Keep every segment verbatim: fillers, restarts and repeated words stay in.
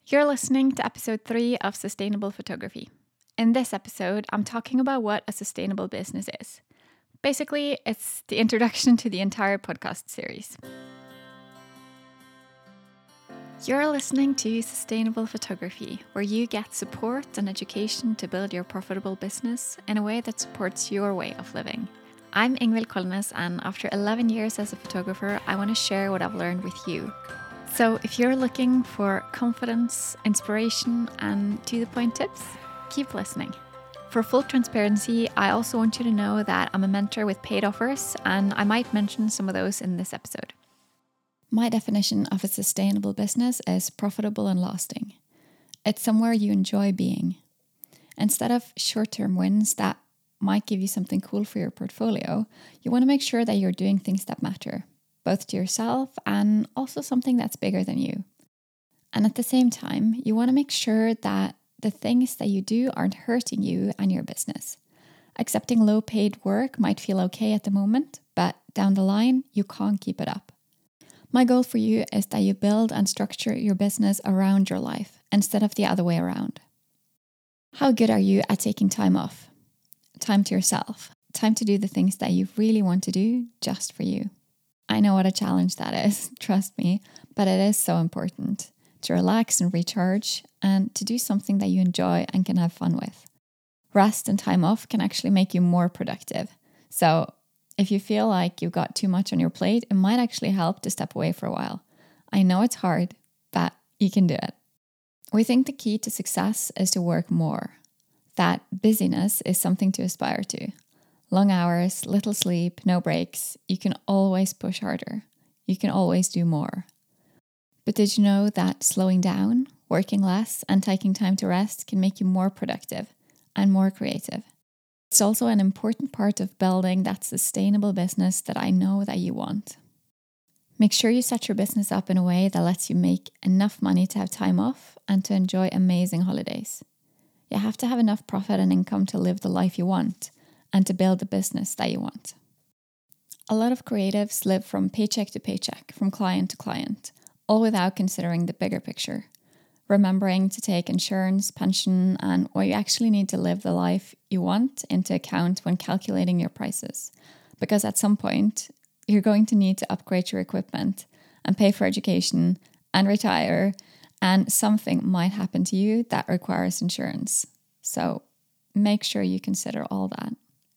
You're listening to episode three of Sustainable Photography. In this episode, I'm talking about what a sustainable business is. Basically, it's the introduction to the entire podcast series. You're listening to Sustainable Photography, where you get support and education to build your profitable business in a way that supports your way of living. I'm Ingvild Kolnes, and after eleven years as a photographer, I want to share what I've learned with you. So if you're looking for confidence, inspiration, and to-the-point tips, keep listening. For full transparency, I also want you to know that I'm a mentor with paid offers, and I might mention some of those in this episode. My definition of a sustainable business is profitable and lasting. It's somewhere you enjoy being. Instead of short-term wins that might give you something cool for your portfolio, you want to make sure that you're doing things that matter, both to yourself and also something that's bigger than you. And at the same time, you want to make sure that the things that you do aren't hurting you and your business. Accepting low-paid work might feel okay at the moment, but down the line, you can't keep it up. My goal for you is that you build and structure your business around your life instead of the other way around. How good are you at taking time off? Time to yourself. Time to do the things that you really want to do just for you. I know what a challenge that is, trust me, but it is so important to relax and recharge and to do something that you enjoy and can have fun with. Rest and time off can actually make you more productive. So if you feel like you've got too much on your plate, it might actually help to step away for a while. I know it's hard, but you can do it. We think the key to success is to work more. That busyness is something to aspire to. Long hours, little sleep, no breaks. You can always push harder. You can always do more. But did you know that slowing down, working less, and taking time to rest can make you more productive and more creative? It's also an important part of building that sustainable business that I know that you want. Make sure you set your business up in a way that lets you make enough money to have time off and to enjoy amazing holidays. You have to have enough profit and income to live the life you want and to build the business that you want. A lot of creatives live from paycheck to paycheck, from client to client, all without considering the bigger picture. Remembering to take insurance, pension, and what you actually need to live the life you want into account when calculating your prices. Because at some point, you're going to need to upgrade your equipment and pay for education and retire, and something might happen to you that requires insurance. So make sure you consider all that.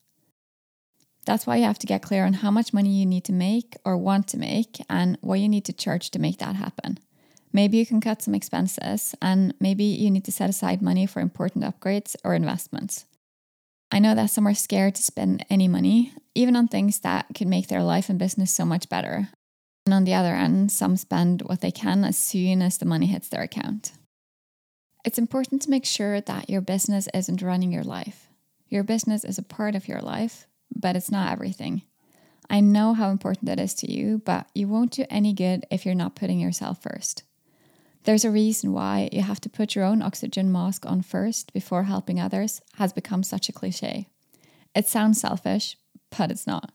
That's why you have to get clear on how much money you need to make or want to make and what you need to charge to make that happen. Maybe you can cut some expenses and maybe you need to set aside money for important upgrades or investments. I know that some are scared to spend any money, even on things that could make their life and business so much better. And on the other end, some spend what they can as soon as the money hits their account. It's important to make sure that your business isn't running your life. Your business is a part of your life, but it's not everything. I know how important it is to you, but you won't do any good if you're not putting yourself first. There's a reason why you have to put your own oxygen mask on first before helping others has become such a cliche. It sounds selfish, but it's not.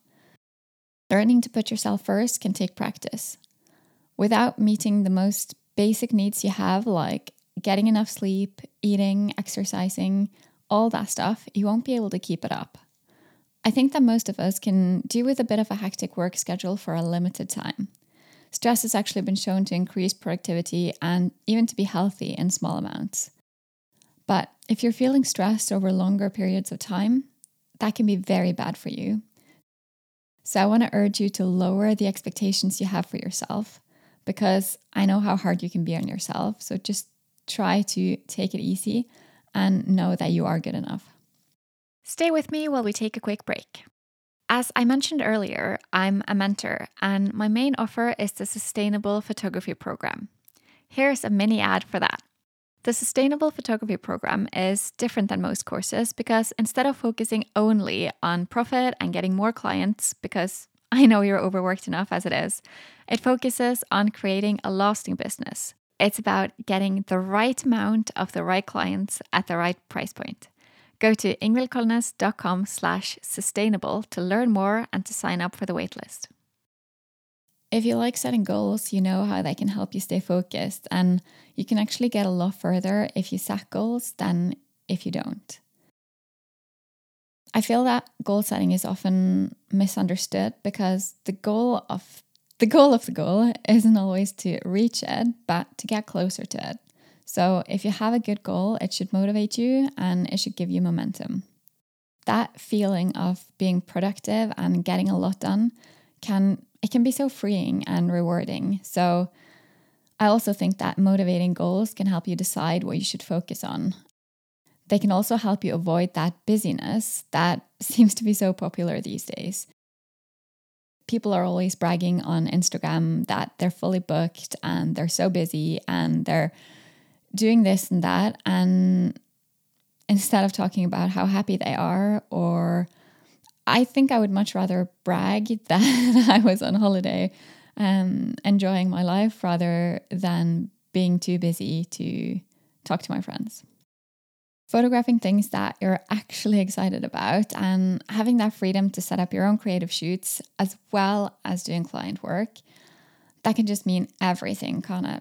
Learning to put yourself first can take practice. Without meeting the most basic needs you have, like getting enough sleep, eating, exercising, all that stuff, you won't be able to keep it up. I think that most of us can do with a bit of a hectic work schedule for a limited time. Stress has actually been shown to increase productivity and even to be healthy in small amounts. But if you're feeling stressed over longer periods of time, that can be very bad for you. So I want to urge you to lower the expectations you have for yourself, because I know how hard you can be on yourself. So just try to take it easy and know that you are good enough. Stay with me while we take a quick break. As I mentioned earlier, I'm a mentor, and my main offer is the Sustainable Photography Program. Here's a mini ad for that. The Sustainable Photography Program is different than most courses because instead of focusing only on profit and getting more clients, because I know you're overworked enough as it is, it focuses on creating a lasting business. It's about getting the right amount of the right clients at the right price point. Go to ingvildkolnes.com slash sustainable to learn more and to sign up for the waitlist. If you like setting goals, you know how they can help you stay focused, and you can actually get a lot further if you set goals than if you don't. I feel that goal setting is often misunderstood because the goal of the goal of the goal isn't always to reach it, but to get closer to it. So if you have a good goal, it should motivate you and it should give you momentum. That feeling of being productive and getting a lot done can it can be so freeing and rewarding. So I also think that motivating goals can help you decide what you should focus on. They can also help you avoid that busyness that seems to be so popular these days. People are always bragging on Instagram that they're fully booked and they're so busy and they're doing this and that. And instead of talking about how happy they are, or I think I would much rather brag that I was on holiday um, enjoying my life rather than being too busy to talk to my friends. Photographing things that you're actually excited about and having that freedom to set up your own creative shoots as well as doing client work, that can just mean everything, can't it?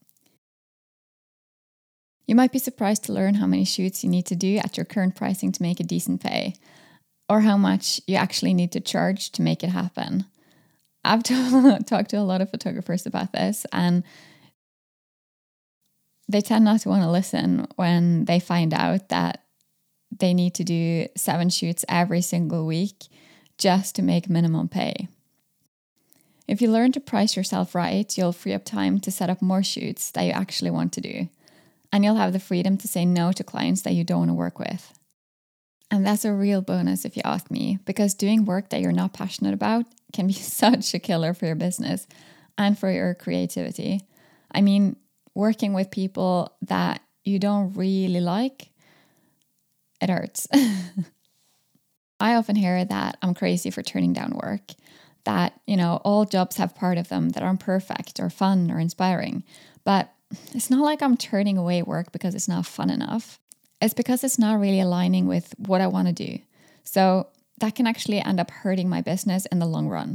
You might be surprised to learn how many shoots you need to do at your current pricing to make a decent pay, or how much you actually need to charge to make it happen. I've t- talked to a lot of photographers about this, and they tend not to want to listen when they find out that they need to do seven shoots every single week just to make minimum pay. If you learn to price yourself right, you'll free up time to set up more shoots that you actually want to do. And you'll have the freedom to say no to clients that you don't want to work with. And that's a real bonus if you ask me, because doing work that you're not passionate about can be such a killer for your business and for your creativity. I mean, working with people that you don't really like, it hurts. I often hear that I'm crazy for turning down work, that, you know, all jobs have part of them that aren't perfect or fun or inspiring. But it's not like I'm turning away work because it's not fun enough. It's because it's not really aligning with what I want to do. So that can actually end up hurting my business in the long run.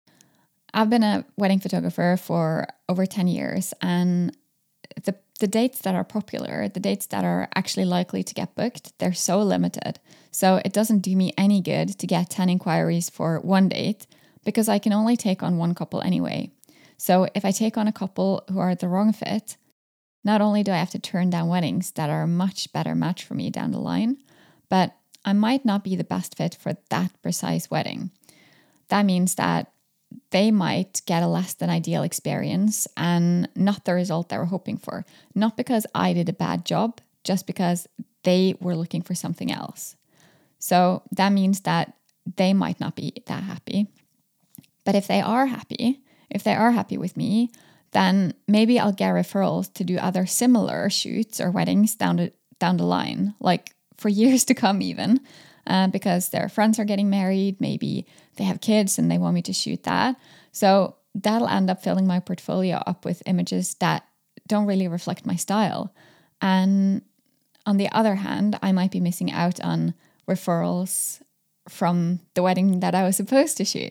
I've been a wedding photographer for over ten years, and the the dates that are popular, the dates that are actually likely to get booked, they're so limited. So it doesn't do me any good to get ten inquiries for one date because I can only take on one couple anyway. So if I take on a couple who are the wrong fit, not only do I have to turn down weddings that are a much better match for me down the line, but I might not be the best fit for that precise wedding. That means that they might get a less than ideal experience and not the result they were hoping for. Not because I did a bad job, just because they were looking for something else. So that means that they might not be that happy. But if they are happy, if they are happy with me, then maybe I'll get referrals to do other similar shoots or weddings down the, down the line, like for years to come even. Uh, because their friends are getting married, maybe they have kids and they want me to shoot that. So that'll end up filling my portfolio up with images that don't really reflect my style. And on the other hand, I might be missing out on referrals from the wedding that I was supposed to shoot.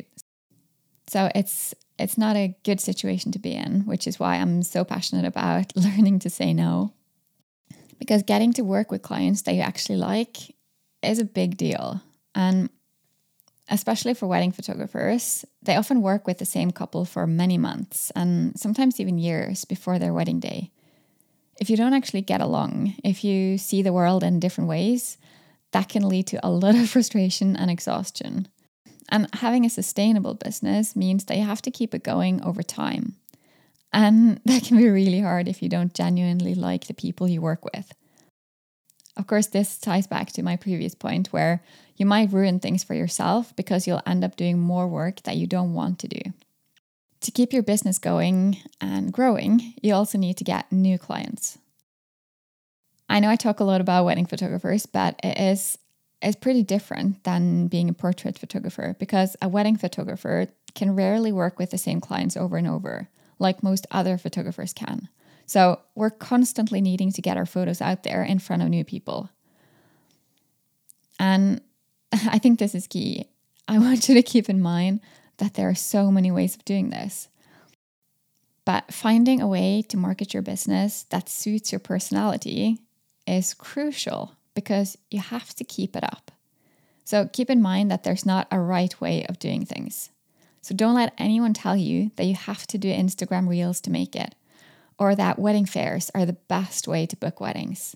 So it's it's not a good situation to be in, which is why I'm so passionate about learning to say no. Because getting to work with clients that you actually like is a big deal. And especially for wedding photographers, they often work with the same couple for many months and sometimes even years before their wedding day. If you don't actually get along, if you see the world in different ways, that can lead to a lot of frustration and exhaustion. And having a sustainable business means that you have to keep it going over time. And that can be really hard if you don't genuinely like the people you work with. Of course, this ties back to my previous point where you might ruin things for yourself because you'll end up doing more work that you don't want to do. To keep your business going and growing, you also need to get new clients. I know I talk a lot about wedding photographers, but it is it's pretty different than being a portrait photographer because a wedding photographer can rarely work with the same clients over and over, like most other photographers can. So we're constantly needing to get our photos out there in front of new people. And I think this is key. I want you to keep in mind that there are so many ways of doing this. But finding a way to market your business that suits your personality is crucial because you have to keep it up. So keep in mind that there's not a right way of doing things. So don't let anyone tell you that you have to do Instagram Reels to make it, or that wedding fairs are the best way to book weddings.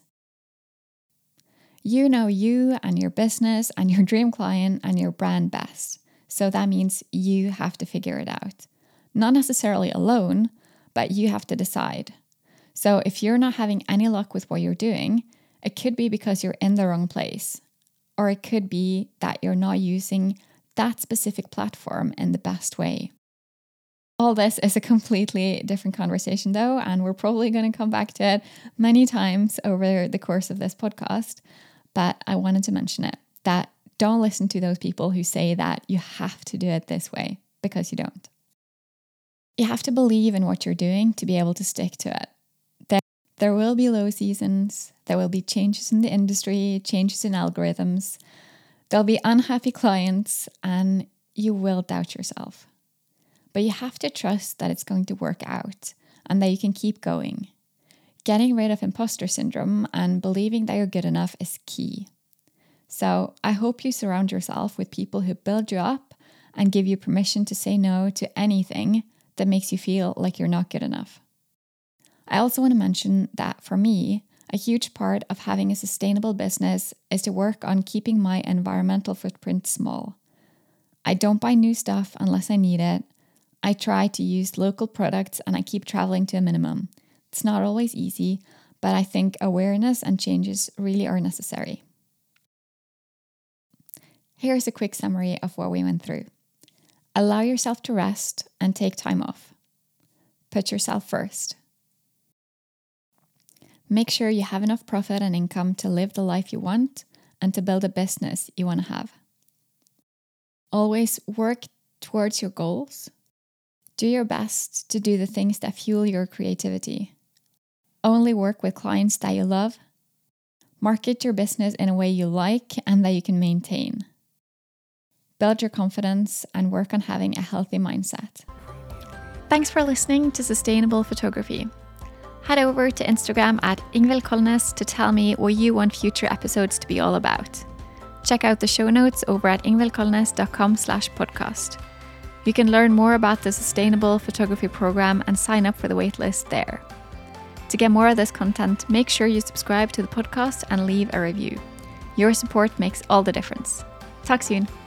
You know you and your business and your dream client and your brand best. So that means you have to figure it out. Not necessarily alone, but you have to decide. So if you're not having any luck with what you're doing, it could be because you're in the wrong place. Or it could be that you're not using that specific platform in the best way. All this is a completely different conversation though, and we're probably going to come back to it many times over the course of this podcast. But I wanted to mention it, that don't listen to those people who say that you have to do it this way, because you don't. You have to believe in what you're doing to be able to stick to it. There, there will be low seasons, there will be changes in the industry, changes in algorithms, there'll be unhappy clients, and you will doubt yourself. But you have to trust that it's going to work out and that you can keep going. Getting rid of imposter syndrome and believing that you're good enough is key. So I hope you surround yourself with people who build you up and give you permission to say no to anything that makes you feel like you're not good enough. I also want to mention that for me, a huge part of having a sustainable business is to work on keeping my environmental footprint small. I don't buy new stuff unless I need it. I try to use local products and I keep traveling to a minimum. It's not always easy, but I think awareness and changes really are necessary. Here's a quick summary of what we went through. Allow yourself to rest and take time off. Put yourself first. Make sure you have enough profit and income to live the life you want and to build a business you want to have. Always work towards your goals. Do your best to do the things that fuel your creativity. Only work with clients that you love. Market your business in a way you like and that you can maintain. Build your confidence and work on having a healthy mindset. Thanks for listening to Sustainable Photography. Head over to Instagram at Ingvild Kolnes to tell me what you want future episodes to be all about. Check out the show notes over at ingvildkolnes.com slash podcast. You can learn more about the Sustainable Photography program and sign up for the waitlist there. To get more of this content, make sure you subscribe to the podcast and leave a review. Your support makes all the difference. Talk soon.